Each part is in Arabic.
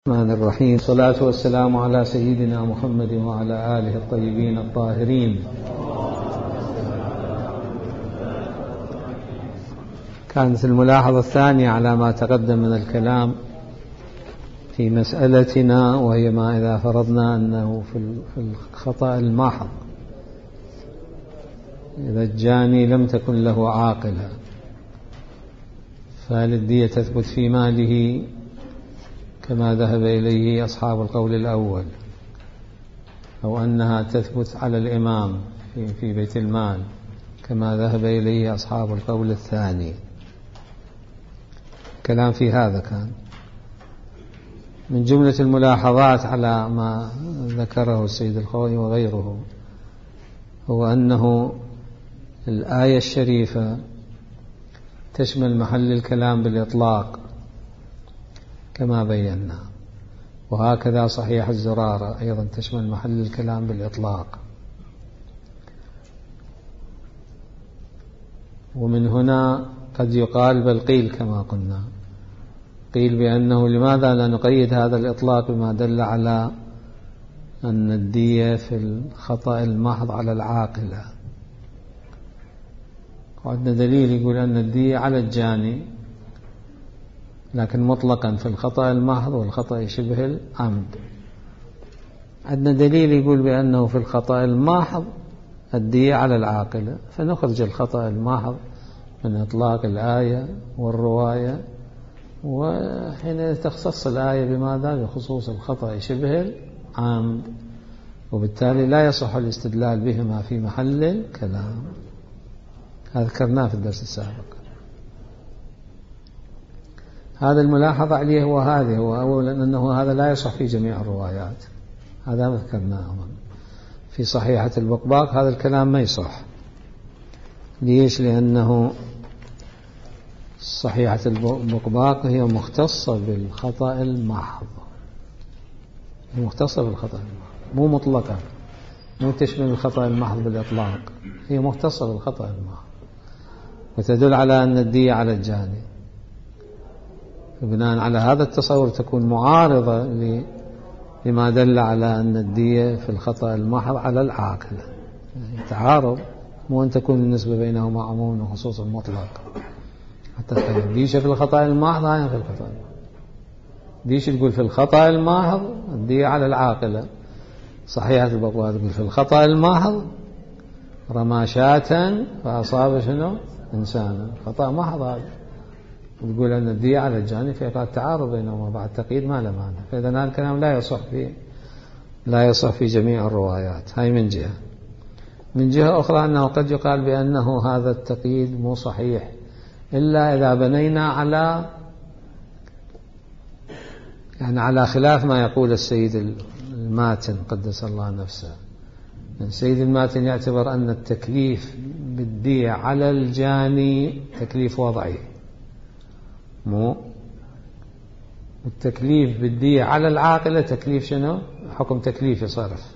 الرحمن الرحيم. الصلاة والسلام على سيدنا محمد وعلى آله الطيبين الطاهرين. كانت الملاحظة الثانية على ما تقدم من الكلام في مسألتنا، وهي ما إذا فرضنا أنه في الخطأ الماحظ إذا الجاني لم تكن له عاقلة، فهل الدية تثبت في ماله كما ذهب إليه أصحاب القول الأول، أو أنها تثبت على الإمام في بيت المال كما ذهب إليه أصحاب القول الثاني؟ كلام في هذا كان من جملة الملاحظات على ما ذكره السيد الخوئي وغيره، هو أنه الآية الشريفة تشمل محل الكلام بالإطلاق كما بينا، وهكذا صحيح الزرارة أيضا تشمل محل الكلام بالإطلاق. ومن هنا قد يقال بل قيل كما قلنا، قيل بأنه لماذا لا نقيد هذا الإطلاق بما دل على أن الدية في الخطأ المحض على العاقلة. وعندنا دليل يقول أن الدية على الجاني، لكن مطلقا في الخطأ المحض والخطأ شبه العمد. عندنا دليل يقول بأنه في الخطأ المحض الدية على العاقلة، فنخرج الخطأ المحض من إطلاق الآية والرواية، وحين تختص الآية بماذا؟ بخصوص الخطأ شبه العمد، وبالتالي لا يصح الاستدلال بهما في محل الكلام. هذا ذكرناه في الدرس السابق. هذا الملاحظة عليه هو هذه، هو أولا أنه هذا لا يصح في جميع الروايات، هذا ما ذكرناه. في صحيحة البقباق هذا الكلام ما يصح. ليش؟ لأنه صحيحة البقباق هي مختصة بالخطأ المحض، هي مختصة بالخطأ المحض، مو مطلقة، مو تشمل الخطأ المحض بالإطلاق، هي مختصة بالخطأ المحض، وتدل على أن الدية على الجاني. بناء على هذا التصور تكون معارضة لما دل على أن الدية في الخطأ المحض على العاقلة. يعني تعارض، مو أن تكون النسبة بينهما عموم وخصوص مطلق. حتى ديش في الخطأ المحض هاي في الخطأ المحض، ديش تقول في الخطأ المحض الدية على العاقلة. صحيحة البقباق تقول في الخطأ المحض رمى شاة فأصاب شنو؟ إنسانا، خطأ محض هذا، وتقول أن الدية على الجاني، فيقع التعارض بينهما بعد تقييد ما له معنى. فإذا هذا الكلام لا يصح في جميع الروايات. هاي من جهة. من جهة أخرى أنه قد يقال بأنه هذا التقييد مو صحيح إلا إذا بنينا على خلاف ما يقول السيد الماتن قدس الله نفسه. السيد الماتن يعتبر أن التكليف بالدية على الجاني تكليف وضعي، مو التكليف بالدية على العاقلة تكليف شنو؟ حكم تكليفي صرف.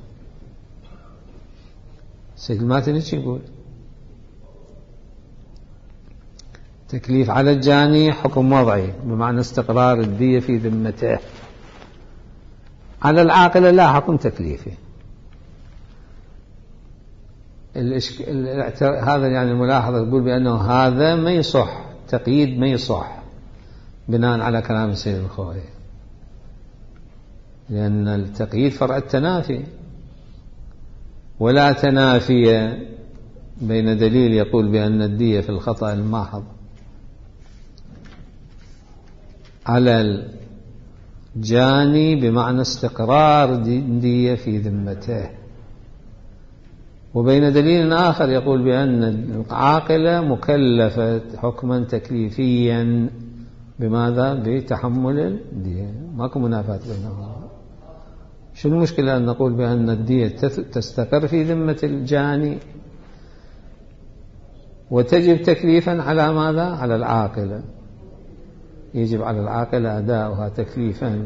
السيد الماتن ايش يقول؟ تكليف على الجاني حكم وضعي بمعنى استقرار الدية في ذمته، على العاقلة لا حكم تكليفي. هذا يعني الملاحظة يقول بأنه هذا ما يصح، تقييد ما يصح بناء على كلام السيد الخوئي، لأن التقييد فرع التنافي، ولا تنافي بين دليل يقول بأن الدية في الخطأ الماحض على الجاني بمعنى استقرار دية في ذمته، وبين دليل آخر يقول بأن العاقلة مكلفة حكما تكليفيا بماذا؟ بتحمل الدية. ماكو منافاة بينهما. شو المشكلة أن نقول بأن الدية تستقر في ذمة الجاني وتجب تكليفا على ماذا؟ على العاقلة. يجب على العاقلة أداؤها تكليفا،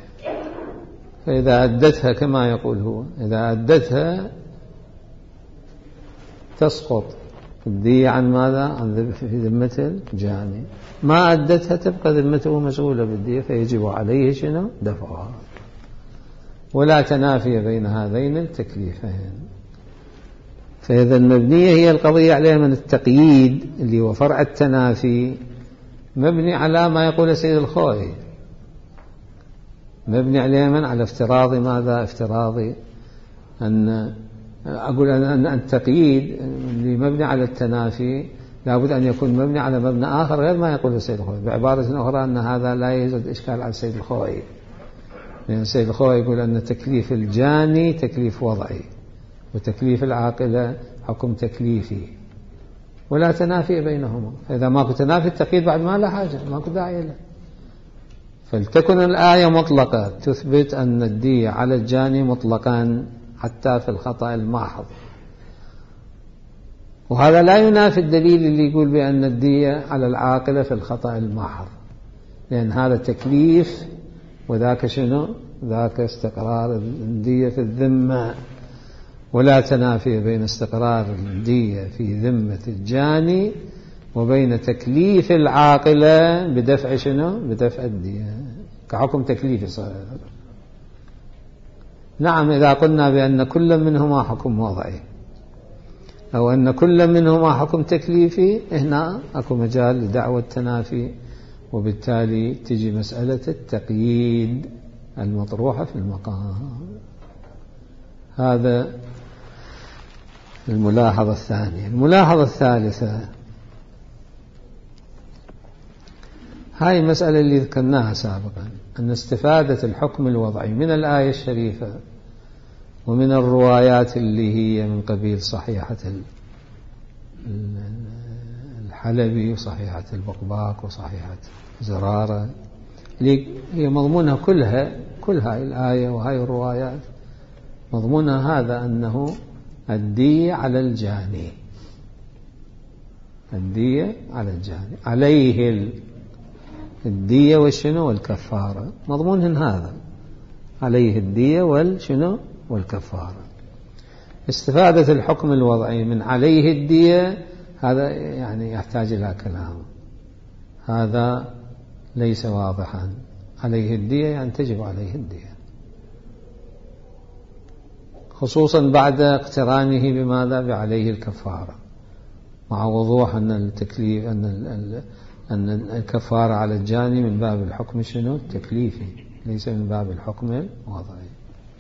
فإذا أدتها كما يقول هو، إذا أدتها تسقط الدية عن ماذا؟ عن في ذمة الجاني، ما أدتها تبقى ذمته مسؤولة بالدية، فيجب عليه شنو؟ دفعها. ولا تنافي بين هذين التكليفين. فإذا المبنية هي القضية عليها من التقييد اللي هو فرع التنافي، مبني على ما يقول سيد الخوئي، مبني عليه من على افتراض ماذا؟ افتراضي أن أقول أن التقييد اللي مبني على التنافي لابد أن يكون مبني على مبنى آخر غير ما يقول السيد الخوئي. بعبارة أخرى أن هذا لا يوجد إشكال على السيد الخوئي، لأن السيد الخوئي يقول أن تكليف الجاني تكليف وضعي، وتكليف العاقلة حكم تكليفي، ولا تنافي بينهما. فإذا ماكو تنافي التقييد بعد ما لا حاجة، ماكو داعي له. فلتكن الآية مطلقة تثبت أن الدية على الجاني مطلقا حتى في الخطأ المحض، وهذا لا ينافي الدليل اللي يقول بأن الدية على العاقلة في الخطأ المحض، لأن هذا تكليف وذاك شنو؟ ذاك استقرار الدية في الذمة. ولا تنافي بين استقرار الدية في ذمة الجاني وبين تكليف العاقلة بدفع شنو؟ بدفع الدية كحكم تكليفي صار. نعم، إذا قلنا بأن كل منهما حكم وضعي أو أن كل منهما حكم تكليفي، هنا أكو مجال لدعوة التنافي، وبالتالي تجي مسألة التقييد المطروحة في المقام. هذا الملاحظة الثانية. الملاحظة الثالثة، هاي المسألة اللي ذكرناها سابقا، أن استفادة الحكم الوضعي من الآية الشريفة ومن الروايات اللي هي من قبيل صحيحة الحلبي وصحيحة البقباق وصحيحة زرارة، اللي هي مضمونها كل هاي الآية وهاي الروايات مضمونها هذا، أنه الدية على الجاني، الدية على الجاني، عليه الدية والشنو والكفارة، مضمونهن هذا، عليه الدية والشنو والكفارة. استفادة الحكم الوضعي من عليه الدية هذا يعني يحتاج إلى كلام، هذا ليس واضحا. عليه الدية يعني تجب عليه الدية، خصوصا بعد اقترانه بماذا؟ بعليه الكفارة، مع وضوح أن التكليف أن الكفارة على الجاني من باب الحكم شنو؟ التكليفي، ليس من باب الحكم الوضعي.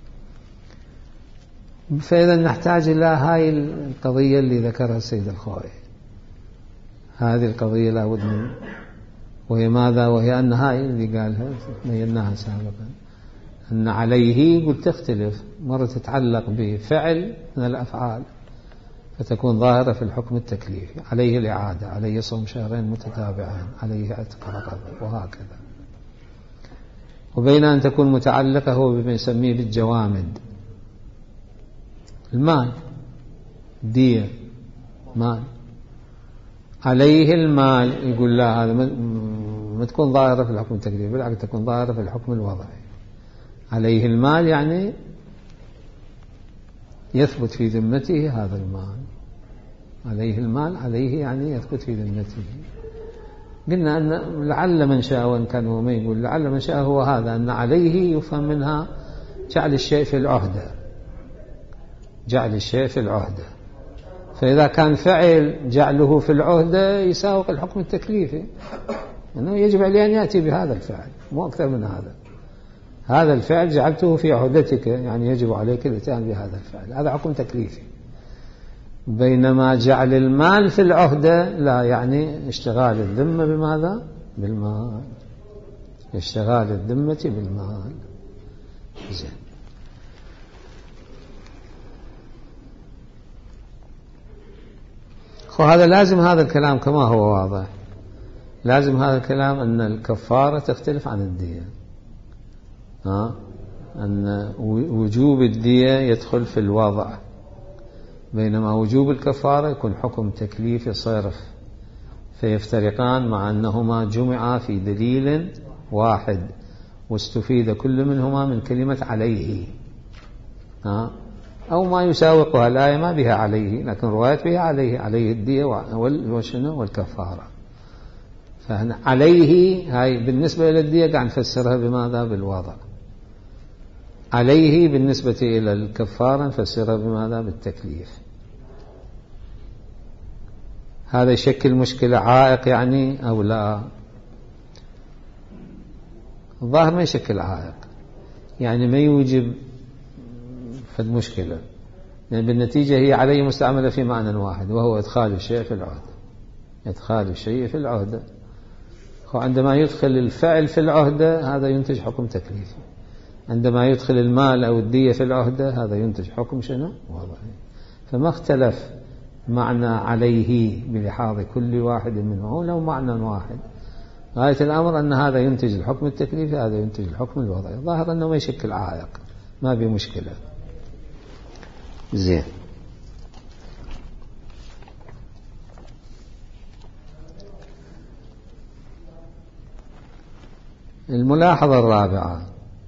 فإذا نحتاج إلى هاي القضية اللي ذكرها السيد الخوئي، هذه القضية لابد من، وهي ماذا؟ وهي أن هاي اللي قالها بيناها سابقا، أن عليه قلت تختلف، مرة تتعلق بفعل من الأفعال فتكون ظاهرة في الحكم التكليفي، عليه الإعادة، عليه صوم شهرين متتابعين، عليه عتق رقبة، وهكذا. وبين أن تكون متعلقة هو بما يسميه بالجوامد، المال، دية مال، عليه المال، يقول لا هذا ما تكون ظاهرة في الحكم التكليفي، بالعكس تكون ظاهرة في الحكم الوضعي. عليه المال يعني يثبت في ذمته هذا المال، عليه المال، عليه يعني يثبت في ذمته. قلنا أن لعل من شاء، وإن كان هو ما يقول لعل من شاء هو هذا، أن عليه يفهم منها جعل الشيء في العهدة، جعل الشيء في العهدة. فإذا كان فعل جعله في العهدة يساوق الحكم التكليفي، أنه يجب عليه أن يأتي بهذا الفعل، مو أكثر من هذا. هذا الفعل جعلته في عهدتك، يعني يجب عليك الاتيان بهذا الفعل، هذا حكم تكليفي. بينما جعل المال في العهدة لا، يعني اشتغال الذمة بماذا؟ بالمال، اشتغال الذمة بالمال. زين. وهذا لازم هذا الكلام كما هو واضح، لازم هذا الكلام أن الكفارة تختلف عن الدية، أن وجوب الدية يدخل في الوضع، بينما وجوب الكفارة يكون حكم تكليفي صرف، فيفترقان مع أنهما جمعا في دليل واحد، واستفيد كل منهما من كلمة عليه. أو ما يساوقها الآية ما بها عليه، لكن رواية بها عليه الدية والكفارة. فعليه هاي بالنسبة إلى الدية قاعد نفسرها بماذا؟ بالوضع. عليه بالنسبة إلى الكفارة نفسرها بماذا؟ بالتكليف. هذا يشكل مشكلة عائق يعني أو لا؟ الظاهر ما يشكل عائق، يعني ما يوجب في المشكلة، لأن بالنتيجة هي عليه مستعملة في معنى واحد، وهو إدخال الشيء في العهدة. إدخال الشيء في العهدة، وعندما يدخل الفعل في العهدة هذا ينتج حكم تكليفي. عندما يدخل المال أو الدية في العهدة هذا ينتج حكم شنو؟ وضعي. فما اختلف معنى عليه بلحاظ كل واحد منه، لو معنى واحد. غاية الأمر أن هذا ينتج الحكم التكليفي، هذا ينتج الحكم الوضعي. ظاهر أنه ما يشكل عائق، ما بمشكلة. زين. الملاحظة الرابعة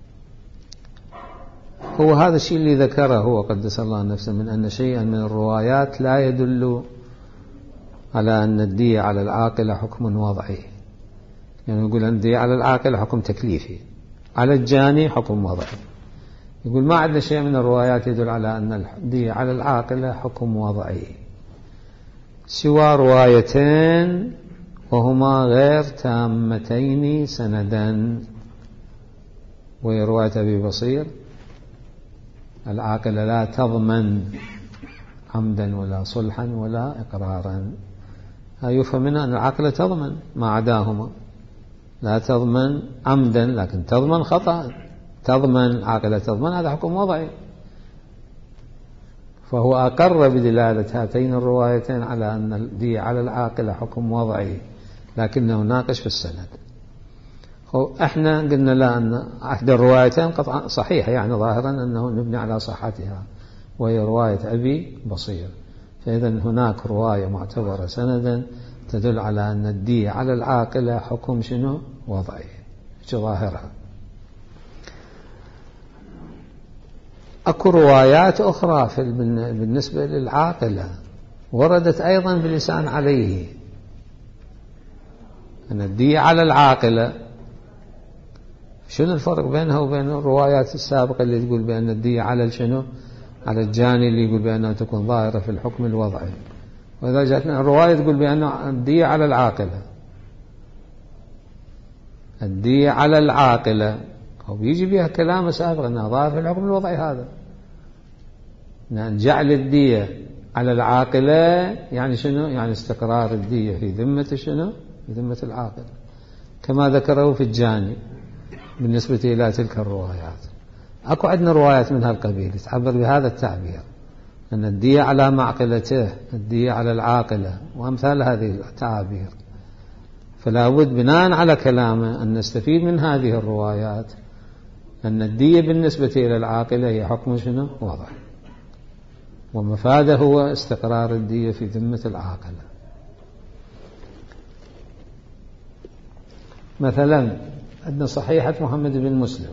هو هذا الشيء اللي ذكره هو قدس الله نفسه، من أن شيئا من الروايات لا يدل على أن الدية على العاقلة حكم وضعي. يعني يقول أن الدية على العاقلة حكم تكليفي، على الجاني حكم وضعي. يقول ما عندنا شيء من الروايات يدل على أن الدية على العاقلة حكم وضعي، سوى روايتين وهما غير تامتين سندا، وهي رواية أبي بصير: العاقلة لا تضمن عمدا ولا صلحا ولا إقرارا. يفهم منها أن العاقلة تضمن ما عداهما، لا تضمن عمدا لكن تضمن خطأ. تضمن عاقلة تضمن، هذا حكم وضعي. فهو أقر بدلالة هاتين الروايتين على أن الدية على العاقلة حكم وضعي، لكنه ناقش في السند. احنا قلنا لا، أن أحد الروايتين قطعا صحيحة، يعني ظاهرا أنه نبني على صحتها، وهي رواية أبي بصير. فإذا هناك رواية معتبرة سندا تدل على أن الدية على العاقلة حكم شنو؟ وضعي، ظاهرها. أكو روايات أخرى بالنسبة للعاقلة وردت أيضا بلسان عليه، أن الدية على العاقلة. شنو الفرق بينها وبين الروايات السابقة اللي تقول بأن الدية على شنو؟ على الجاني، اللي يقول بأنها تكون ظاهرة في الحكم الوضعي. وإذا جاءتنا الرواية تقول بأن الدية على العاقلة، الدية على العاقلة، أو بيجي بها كلام سابق أنها ظاهرة في الحكم الوضعي. هذا أن جعل الدية على العاقلة يعني شنو؟ يعني استقرار الدية في ذمة شنو؟ في ذمة العاقل، كما ذكره في الجاني بالنسبة إلى تلك الروايات. أكو عندنا روايات من هالقبيل تعبر بهذا التعبير، أن الدية على معقلته، الدية على العاقلة، وأمثال هذه التعابير. فلا بد بناء على كلامه أن نستفيد من هذه الروايات أن الدية بالنسبة إلى العاقلة هي حكم شنو؟ وضع، ومفاده هو استقرار الدية في ذمة العاقلة. مثلا عندنا صحيحة محمد بن مسلم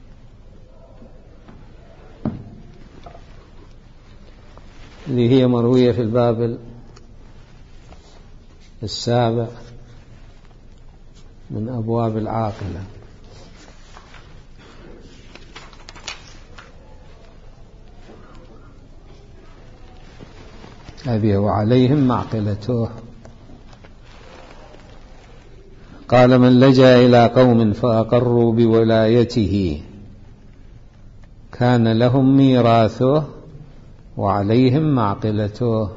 اللي هي مروية في الباب السابع من أبواب العاقلة. أبي وعليهم معقلته. قال: من لجأ إلى قوم فأقروا بولايته كان لهم ميراثه وعليهم معقلته.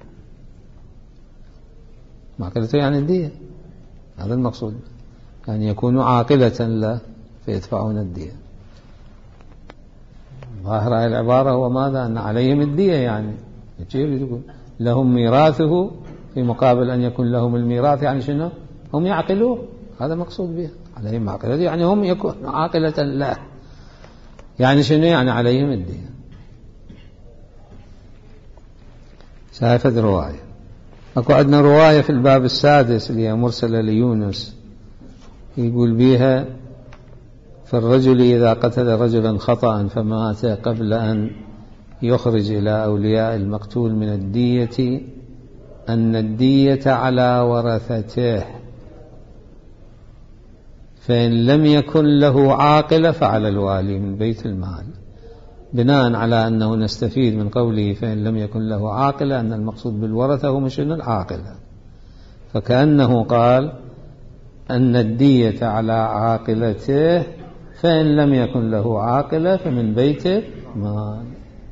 معقلته يعني الدية، هذا المقصود، يعني يكونوا عاقلة له فيدفعون الدية. ظاهر هذه العبارة هو ماذا؟ أن عليهم الدية، يعني يقول لهم ميراثه في مقابل أن يكون لهم الميراث، يعني شنو؟ هم يعقلون، هذا مقصود به. عليهم معقلة يعني هم يكون عاقلة له، يعني شنو؟ يعني عليهم الدية. شايفة رواية. أكو عندنا رواية في الباب السادس اللي هي مرسلة ليونس، يقول بها: فالرجل إذا قتل رجلا خطأ فمات قبل أن يخرج إلى أولياء المقتول من الدية أن الدية على ورثته، فإن لم يكن له عاقلة فعلى الوالي من بيت المال، بناء على أنه نستفيد من قوله فإن لم يكن له عاقلة أن المقصود بالورثة هو مش العاقلة، فكأنه قال أن الدية على عاقلته، فإن لم يكن له عاقلة فمن بيت المال.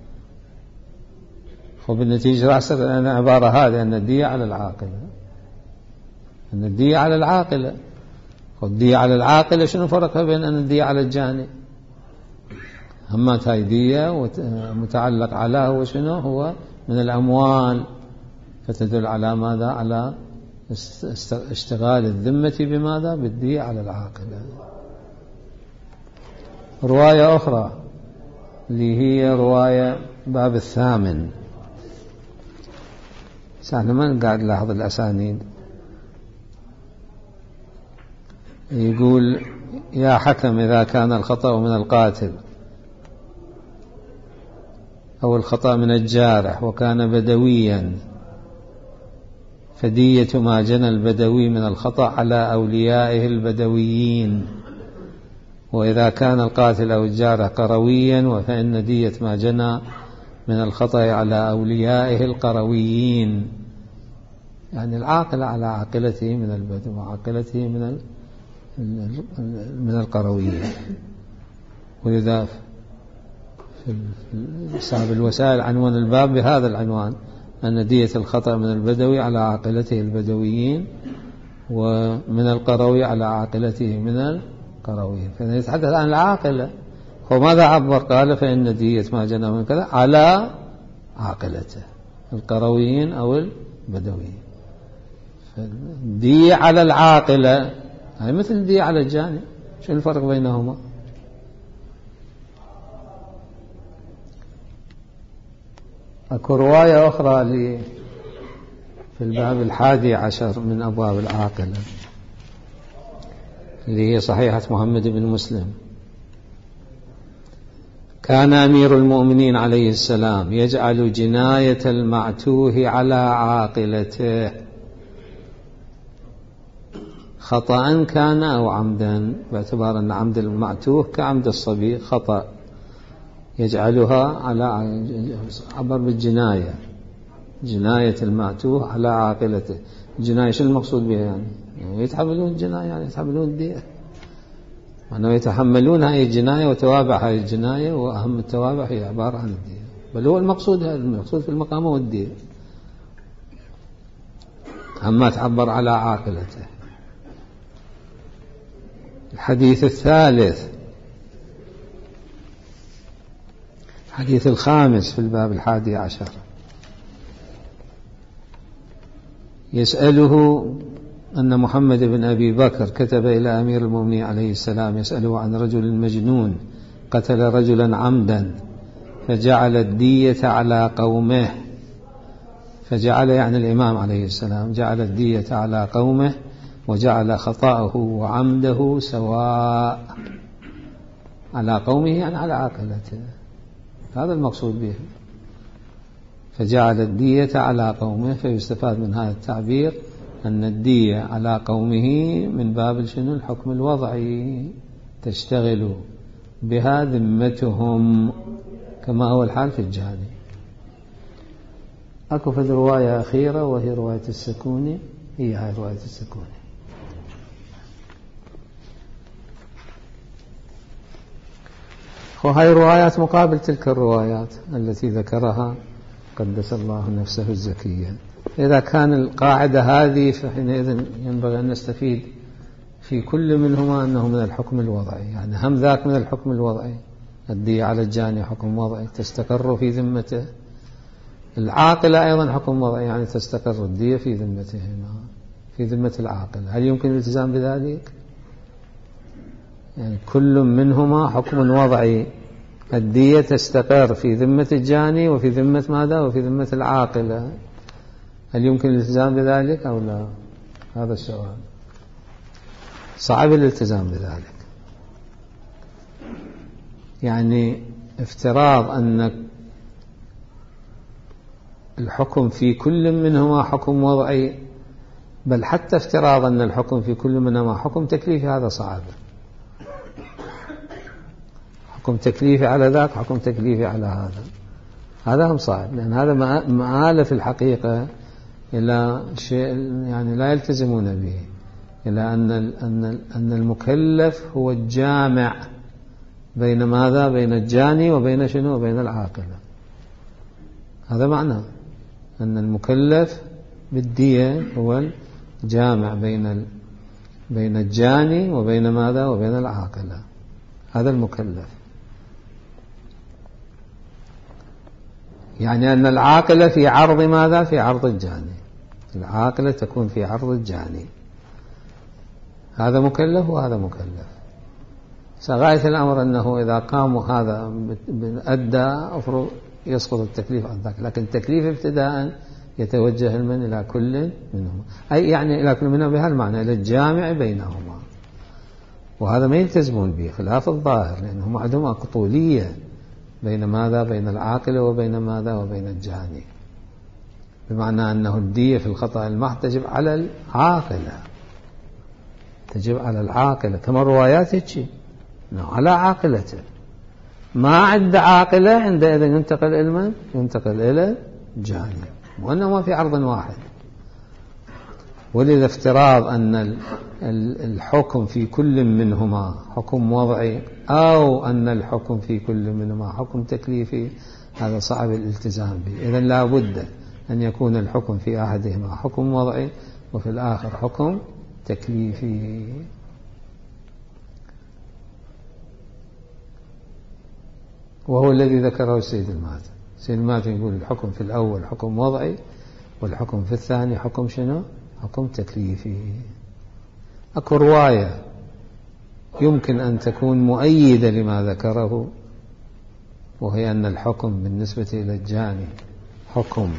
وبالنتيجة رأسا أن عبارة هذه أن الدية على العاقلة، أن الدية على العاقلة. والدية على العاقلة شنو فرقها بين أن الدية على الجاني؟ همات هاي دية ومتعلق على هو شنو؟ هو من الأموال، فتدل على ماذا؟ على اشتغال الذمة بماذا؟ بالدية على العاقلة. رواية أخرى اللي هي رواية باب الثامن، سهل ما قاعد لاحظ الأسانيد. يقول يا حكم إذا كان الخطأ من القاتل أو الخطأ من الجارح وكان بدويا فدية ما جنى البدوي من الخطأ على أوليائه البدويين، وإذا كان القاتل أو الجارح قرويا فإن دية ما جنى من الخطأ على أوليائه القرويين، يعني العاقل على عاقلته من البدو وعاقلته من القرويين. ولذا في صاحب الوسائل عنوان الباب بهذا العنوان أن دية الخطأ من البدوي على عاقلته البدويين ومن القروي على عاقلته من القرويين، فنتحدث عن العاقلة. وماذا عبر؟ قال فإن دية ما جنى من كذا على عاقلته القرويين أو البدويين. دية على العاقلة هي مثل دية على الجاني، شو الفرق بينهما؟ أكو رواية أخرى في الباب 11 من أبواب العاقلة اللي هي صحيحة محمد بن مسلم. كان أمير المؤمنين عليه السلام يجعل جناية المعتوه على عاقلته خطأ كان أو عمدا، باعتبار أن عمد المعتوه كعمد الصبي خطأ، يجعلها على عبر بالجناية، جناية المعتوه على عاقلته. الجناية شو المقصود بها؟ يعني يتحملون الجناية، يعني يتحملون الدية، أنه يتحملون هاي الجناية وتوابع هاي الجناية، وأهم التوابع هي عبارة عن الدية، بل هو المقصود في المقام والدية، أما تعبر على عاقلته. الحديث الثالث، الحديث الخامس في الباب 11، يسأله أن محمد بن أبي بكر كتب إلى أمير المؤمنين عليه السلام يسأله عن رجل مجنون قتل رجلا عمدا فجعل الدية على قومه، فجعل يعني الإمام عليه السلام جعل الدية على قومه وجعل خطأه وعمده سواء، على قومه يعني على عاقلته، هذا المقصود به. فجعل الدية على قومه، فيستفاد من هذا التعبير أن الدية على قومه من باب شنو؟ الحكم الوضعي، تشتغل بها ذمتهم كما هو الحال في الجاني. أكو في رواية أخيرة وهي رواية السكوني، هي هاي رواية السكوني. وهي روايات مقابل تلك الروايات التي ذكرها قدس الله نفسه الزكية. إذا كان القاعدة هذه فحينئذ ينبغي أن نستفيد في كل منهما أنه من الحكم الوضعي، يعني هم ذاك من الحكم الوضعي، الدية على الجاني حكم وضعي تستقر في ذمته، العاقلة أيضا حكم وضعي يعني تستقر الدية في ذمتهما، في ذمة العاقل. هل يمكن الالتزام بذلك؟ يعني كل منهما حكم وضعي، الدية تستقر في ذمة الجاني وفي ذمة ماذا؟ وفي ذمة العاقلة. هل يمكن الالتزام بذلك أو لا؟ هذا السؤال. صعب الالتزام بذلك، يعني افتراض أن الحكم في كل منهما حكم وضعي، بل حتى افتراض أن الحكم في كل منهما حكم تكليفي هذا صعب. حكم تكليفي على ذاك، حكم تكليفي على هذا هم صعب، لأن هذا مآل في الحقيقة إلى شيء يعني لا يلتزمون به، إلى أن المكلف هو الجامع بين ماذا؟ بين الجاني وبين شنو؟ وبين العاقلة. هذا معنى أن المكلف بالدية هو الجامع بين الجاني وبين ماذا؟ وبين العاقلة. هذا المكلف، يعني أن العاقلة في عرض ماذا؟ في عرض الجاني. العاقلة تكون في عرض الجاني. هذا مكلف وهذا مكلف. غاية الأمر أنه إذا قاموا هذا أدى أفرض يسقط التكليف عن ذاك، لكن التكليف ابتداء يتوجه المن إلى كل منهما، أي يعني إلى كل منهما بهالمعنى، إلى الجامع بينهما. وهذا ما يلتزمون به خلاف الظاهر، لأنهم عندهم أقطولية بين ماذا؟ بين العاقلة وبين ماذا؟ وبين الجاني، بمعنى أنه الدية في الخطأ المحض تجب على العاقلة، تجب على العاقلة كما الروايات تجي على عاقلته. ما عند عاقلة عندئذ ينتقل إلى من؟ ينتقل إلى الجاني، وأنه في عرض واحد. ولذا افتراض أن الحكم في كل منهما حكم وضعي، أو أن الحكم في كل منهما حكم تكليفي، هذا صعب الالتزام به. إذن لا بد أن يكون الحكم في أحدهما حكم وضعي وفي الآخر حكم تكليفي. وهو الذي ذكره السيد الماتن. السيد الماتن يقول الحكم في الأول حكم وضعي، والحكم في الثاني حكم شنو؟ حكم تكليفي. أكو رواية يمكن أن تكون مؤيدة لما ذكره، وهي أن الحكم بالنسبة إلى الجاني حكم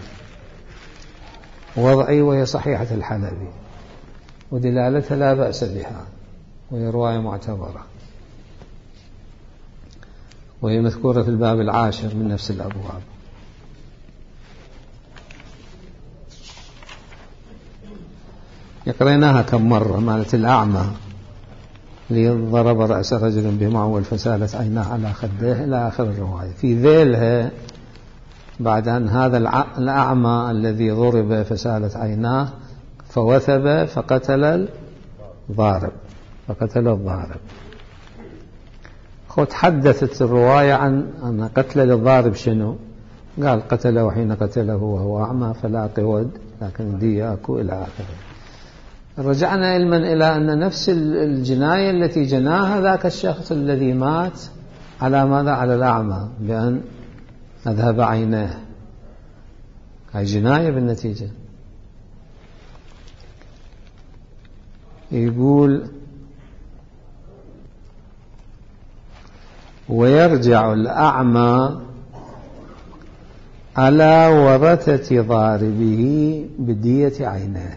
وضعي، وهي صحيحة الحلبي، ودلالتها لا بأس بها، وهي رواية معتبرة، وهي مذكورة في الباب 10 من نفس الأبواب. يقريناها كم مرة، مالت الأعمى ضرب رأس رجل بمعول فسالت عيناه على خديه إلى آخر الرواية. في ذيلها بعد أن هذا الأعمى الذي ضرب فسالت عيناه فوثب فقتل الضارب، تحدثت الرواية عن أن قتل للضارب شنو؟ قال قتله حين قتله وهو أعمى فلا قود، لكن دية أكو إلى آخره. رجعنا علما إلى أن نفس الجناية التي جناها ذاك الشخص الذي مات على ماذا؟ على الأعمى، بأن أذهب عيناه، هاي جناية بالنتيجة. يقول ويرجع الأعمى على ورثة ضاربه بدية عيناه.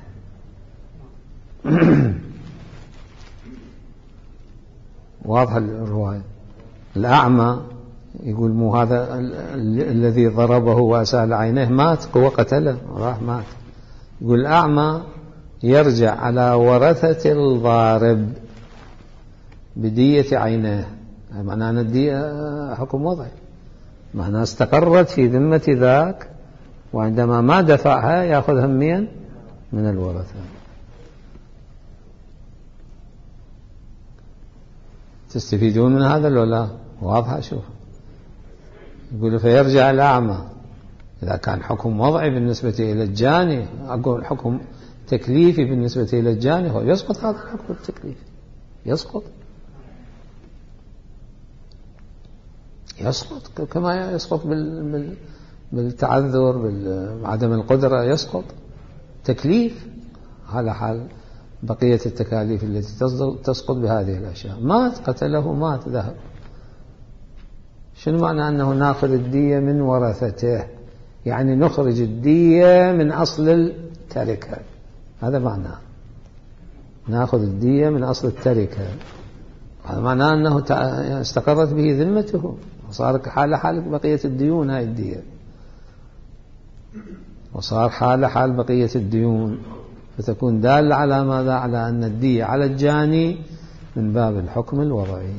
واضح الرواية. الأعمى يقول مو هذا الذي ضربه وأسال عينيه مات، هو قتله راح مات. يقول الأعمى يرجع على ورثة الضارب بدية عيناه، معناه أن الدية حكم وضعي، معناه استقرت في ذمة ذاك، وعندما ما دفعها يأخذها من الورثة. تستفيدون من هذا ولا لا؟ واضحة. شوف يقول فيرجع الأعمى، إذا كان حكم وضعي بالنسبة إلى الجاني، أقول حكم تكليفي بالنسبة إلى الجاني، هو يسقط هذا الحكم التكليفي، يسقط كما يسقط بالتعذر، بعدم القدرة، يسقط تكليف على حال بقية التكاليف التي تسقط بهذه الأشياء. مات، قتله، مات، ذهب. شنو معنى أنه ناخذ الدية من ورثته؟ يعني نخرج الدية من أصل التركة، هذا معناه ناخذ الدية من أصل التركة. هذا معناه أنه استقرت به ذمته، وصار حال بقية الديون هاي الدية. وصار حال حال بقية الديون، فتكون دالة على ماذا؟ على أن الدية على الجاني من باب الحكم الوضعي.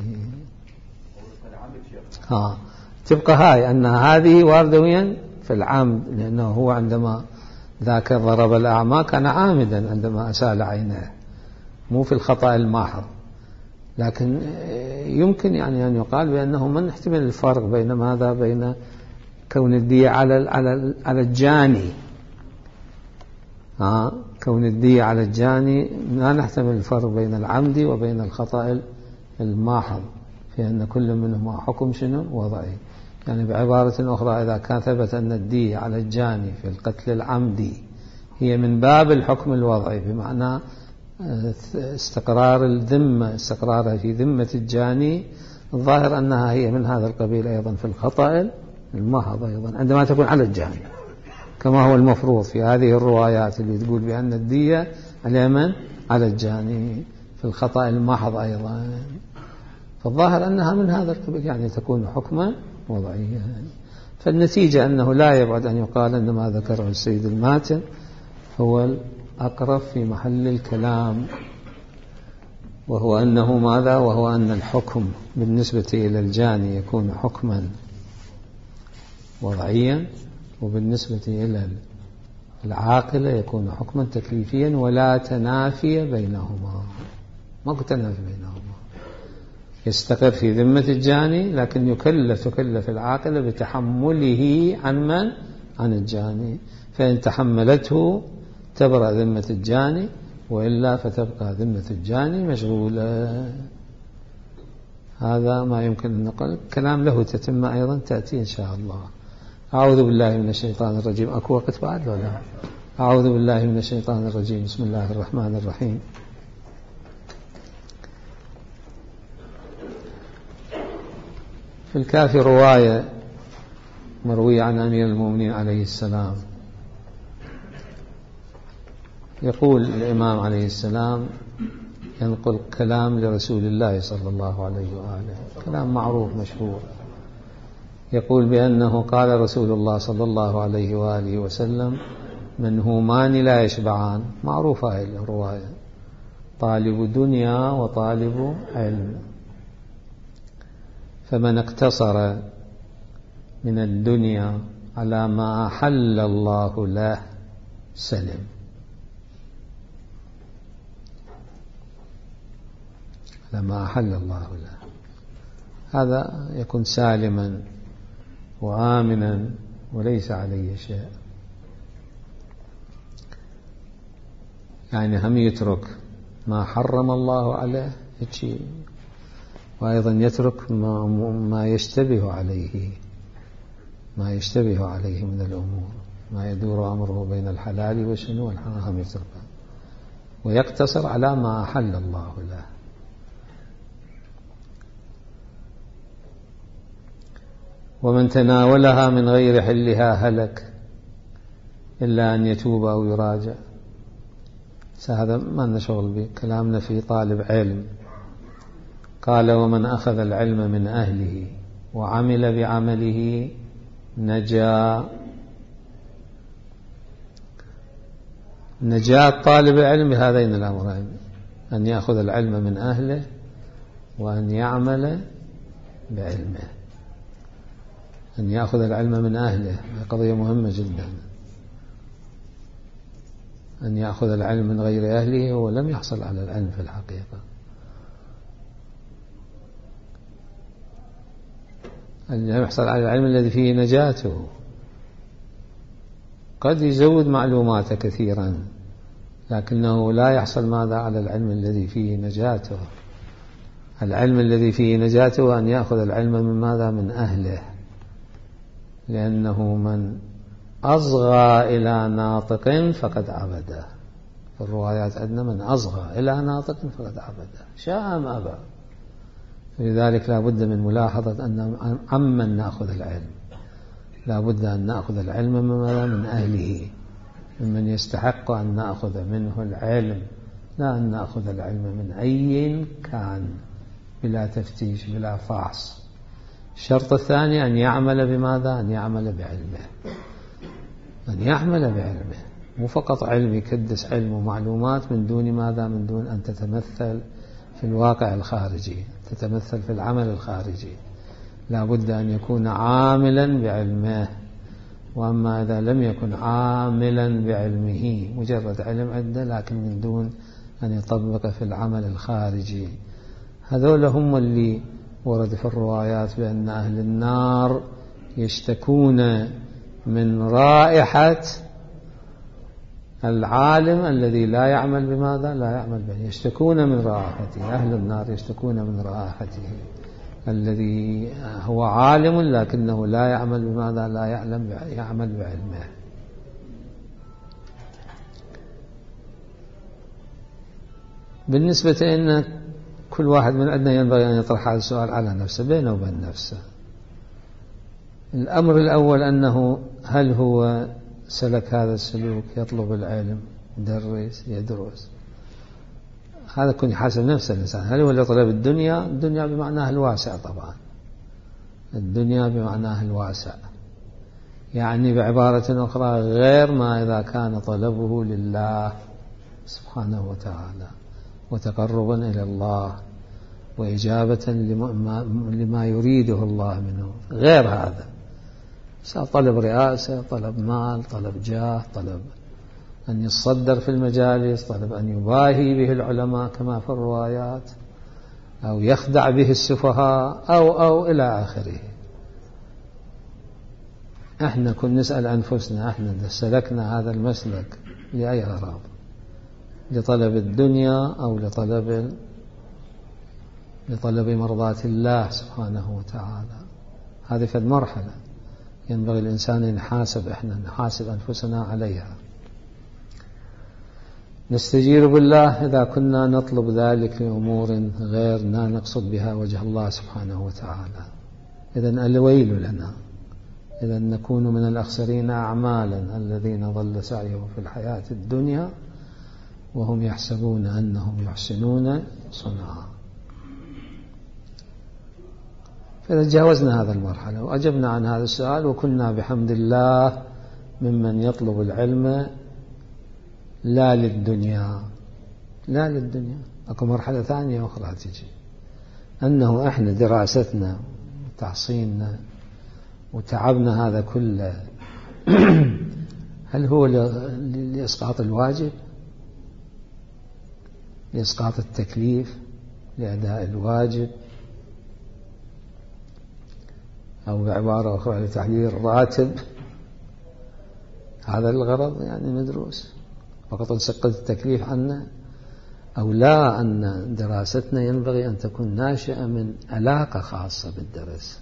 تبقى هاي أن هذه واردة وين؟ في العمد، لأنه هو عندما ذاك ضرب الأعمى كان عامدا عندما أسال عينه، مو في الخطأ الماحظ. لكن يمكن يعني أن يقال بأنه ما نحتمل الفرق بين ماذا؟ بين كون الدية على الجاني، كون الدية على الجاني لا نحتمل الفرق بين العمد وبين الخطأ الماحظ، في أن كل منهما حكم شنو؟ وضعي. يعني بعبارة أخرى، إذا كان ثبت أن الدية على الجاني في القتل العمدي هي من باب الحكم الوضعي، بمعنى استقرار الذمة، استقرارها في ذمة الجاني، الظاهر أنها هي من هذا القبيل أيضا في الخطأ الماحظ أيضا عندما تكون على الجاني، كما هو المفروض في هذه الروايات اللي تقول بأن الدية على الجاني في الخطأ الماحظ أيضا. فالظاهر أنها من هذا القبيل، يعني تكون حكما وضعيا. فالنتيجة أنه لا يبعد أن يقال أن ما ذكره السيد الماتن هو الأقرب في محل الكلام، وهو أنه ماذا؟ وهو أن الحكم بالنسبة إلى الجاني يكون حكما وضعيا، وبالنسبة إلى العاقلة يكون حكما تكليفيا، ولا تنافي بينهما، ما تنافي بينهما. يستقر في ذمة الجاني، لكن تكلف العاقلة بتحمله عن من؟ عن الجاني. فإن تحملته تبرأ ذمة الجاني، وإلا فتبقى ذمة الجاني مشغولة. هذا ما يمكن أن نقول. كلام له تتمة أيضا تأتي إن شاء الله. أعوذ بالله من الشيطان الرجيم. أكو وقت بعد ولا؟ أعوذ بالله من الشيطان الرجيم. بسم الله الرحمن الرحيم. في الكافي رواية مروية عن أمير المؤمنين عليه السلام، يقول الإمام عليه السلام ينقل كلام لرسول الله صلى الله عليه وآله، كلام معروف مشهور، يقول بأنه قال رسول الله صلى الله عليه وآله وسلم: منهومان لا يشبعان. معروفة هذه الرواية، طالب دنيا وطالب علم. فمن اقتصر من الدنيا على ما أحل الله له سلم، على ما أحل الله له، هذا يكون سالما وآمنا وليس عليه شيء. يعني هم يترك ما حرم الله عليه شيء، وأيضا يترك ما يشتبه عليه، ما يشتبه عليه من الأمور، ما يدور أمره بين الحلال وشنو والحرام يتركه، ويقتصر على ما أحل الله له. ومن تناولها من غير حلها هلك إلا أن يتوب أو يراجع. هذا ما لنا شغل به، كلامنا في طالب علم. قال: ومن أخذ العلم من أهله وعمل بعمله نجا. نجاة طالب العلم بهذين الأمرين: أن يأخذ العلم من أهله وأن يعمل بعلمه. أن يأخذ العلم من أهله قضية مهمة جدا. أن يأخذ العلم من غير أهله هو لم يحصل على العلم في الحقيقة. أن يحصل على العلم الذي فيه نجاته. قد يزود معلوماته كثيرا، لكنه لا يحصل ماذا؟ على العلم الذي فيه نجاته. العلم الذي فيه نجاته أن يأخذ العلم من ماذا؟ من أهله. لأنه من أصغى إلى ناطق فقد عبده. في الروايات عندنا: من أصغى إلى ناطق فقد عبده، شاء أم أبى. لذلك لا بد من ملاحظة أن عمن نأخذ العلم، لا بد أن نأخذ العلم من أهله، ممن يستحق أن نأخذ منه العلم، لا أن نأخذ العلم من أي كان بلا تفتيش بلا فحص. الشرط الثاني أن يعمل بماذا؟ أن يعمل بعلمه. أن يعمل بعلمه، مو فقط علم يكدس علم ومعلومات من دون ماذا؟ من دون أن تتمثل في الواقع الخارجي، تتمثل في العمل الخارجي. لا بد أن يكون عاملا بعلمه. وأما إذا لم يكن عاملا بعلمه، مجرد علم عنده لكن من دون أن يطبق في العمل الخارجي، هذول هم اللي ورد في الروايات بأن أهل النار يشتكون من رائحة العالم الذي لا يعمل بماذا؟ لا يعمل به. يشتكون من رائحته، أهل النار يشتكون من رائحته، الذي هو عالم لكنه لا يعمل بماذا؟ لا يعمل بعلمه. بالنسبة إن كل واحد من عندنا ينبغي أن يطرح هذا السؤال على نفسه، بينه وبين نفسه. الأمر الأول أنه هل هو سلك هذا السلوك، يطلب العلم، يدرس، هذا كن يحاسب نفسه الإنسان. هل هو اللي طلب الدنيا؟ الدنيا بمعناها الواسع طبعا، الدنيا بمعناها الواسع، يعني بعبارة أخرى غير ما إذا كان طلبه لله سبحانه وتعالى وتقربا إلى الله وإجابة لما يريده الله منه، غير هذا طلب رئاسة، طلب مال، طلب جاه، طلب أن يصدر في المجالس، طلب أن يباهي به العلماء كما في الروايات، أو يخدع به السفهاء، أو إلى آخره. احنا كنا نسأل أنفسنا، احنا سلكنا هذا المسلك لأي غرض؟ لطلب الدنيا أو لطلب مرضاة الله سبحانه وتعالى؟ هذه في المرحلة ينبغي الإنسان أن يحاسب، احنا نحاسب أنفسنا عليها. نستجير بالله إذا كنا نطلب ذلك لأمور غير لا نقصد بها وجه الله سبحانه وتعالى، إذن الويل لنا، إذن نكون من الأخسرين أعمالا الذين ضل سعيهم في الحياة الدنيا وهم يحسبون أنهم يحسنون صنعا. فإذا تجاوزنا هذا المرحلة وأجبنا عن هذا السؤال وكنا بحمد الله ممن يطلب العلم لا للدنيا، لا للدنيا، أكو مرحلة ثانية أخرى تجي، أنه إحنا دراستنا وتحصيلنا وتعبنا هذا كله هل هو لإسقاط الواجب، لإسقاط التكليف، لأداء الواجب، أو بعبارة أخرى لتحليل الراتب؟ هذا الغرض يعني ندرس فقط نسقط التكليف عنا؟ أو لا، أن دراستنا ينبغي أن تكون ناشئة من علاقة خاصة بالدرس،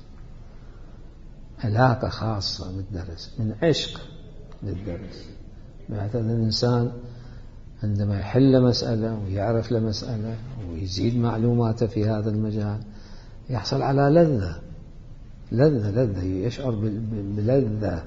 علاقة خاصة بالدرس، من عشق للدرس، بحيث أن الإنسان عندما يحل مسألة ويعرف لمسألة ويزيد معلوماته في هذا المجال يحصل على لذة، يشعر بلذة.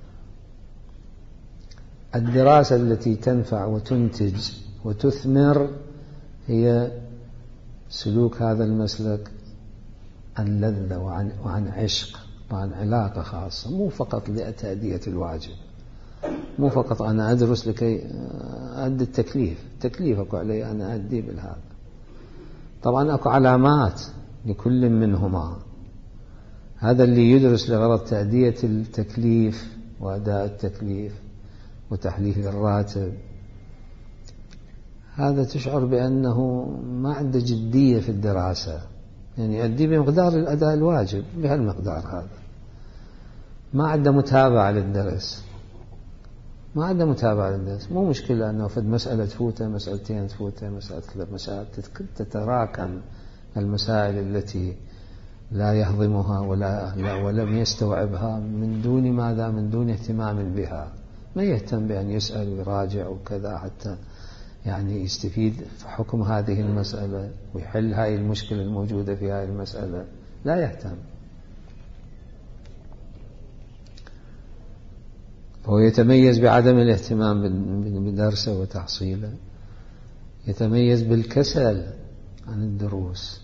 الدراسة التي تنفع وتنتج وتثمر هي سلوك هذا المسلك عن لذة وعن عشق وعن علاقة خاصة، مو فقط لتأدية الواجب، مو فقط أنا أدرس لكي أدي التكليف أكو علي أنا أدي بالهذا. طبعا أكو علامات لكل منهما، هذا اللي يدرس لغرض تأدية التكليف وأداء التكليف وتحليل الراتب، هذا تشعر بأنه ما عنده جدية في الدراسة، يعني يؤدي بمقدار الأداء الواجب بهالمقدار هذا، ما عنده متابعة للدرس، ما عنده متابعة للدرس. مو مشكلة أنه في مسألة تفوته، مسألتين تفوته، مسألة 3 مسائل تتراكم المسائل التي لا يهضمها ولم يستوعبها من دون ماذا؟ من دون اهتمام بها، ما يهتم بأن يسأل ويراجع وكذا حتى يعني يستفيد في حكم هذه المسألة ويحل هاي المشكلة الموجودة في هاي المسألة، لا يهتم. هو يتميز بعدم الاهتمام بدرسه وتحصيله، يتميز بالكسل عن الدروس،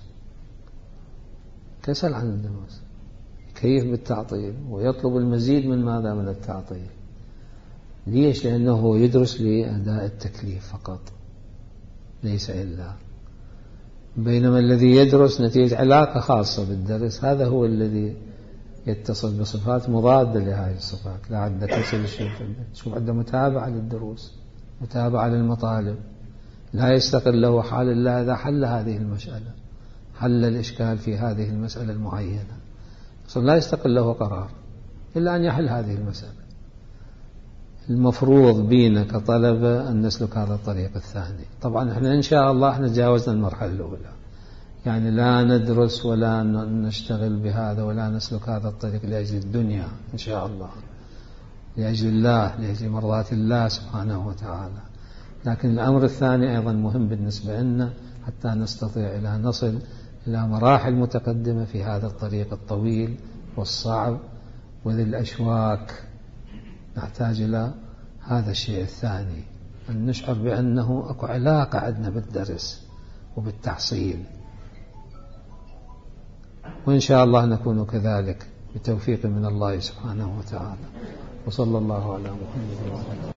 كسل عن الدروس، كيف بالتعطيل ويطلب المزيد من ماذا؟ من التعطيل. ليش؟ لأنه هو يدرس لأداء التكليف فقط ليس إلا، بينما الذي يدرس نتيجة علاقة خاصة بالدرس هذا هو الذي يتصل بصفات مضادة لهذه الصفات. لا عد تصل الشيء شوف عنده متابعة للدروس، متابعة للمطالب، لا يستقل له حال إلا إذا حل هذه المسألة، حل الإشكال في هذه المسألة المعينة، لا يستقل له قرار إلا أن يحل هذه المسألة. المفروض بينا كطلبة أن نسلك هذا الطريق الثاني. طبعا احنا إن شاء الله احنا تجاوزنا المرحلة الأولى، يعني لا ندرس ولا نشتغل بهذا ولا نسلك هذا الطريق لأجل الدنيا إن شاء الله، لأجل الله، لأجل مرضات الله سبحانه وتعالى. لكن الأمر الثاني أيضا مهم بالنسبة لنا حتى نستطيع إلى نصل إلى مراحل متقدمة في هذا الطريق الطويل والصعب وذي الأشواك. نحتاج إلى هذا الشيء الثاني، أن نشعر بأنه أكو علاقة عندنا بالدرس وبالتحصيل، وإن شاء الله نكون كذلك بتوفيق من الله سبحانه وتعالى. وصلى الله على محمد وعلى آله.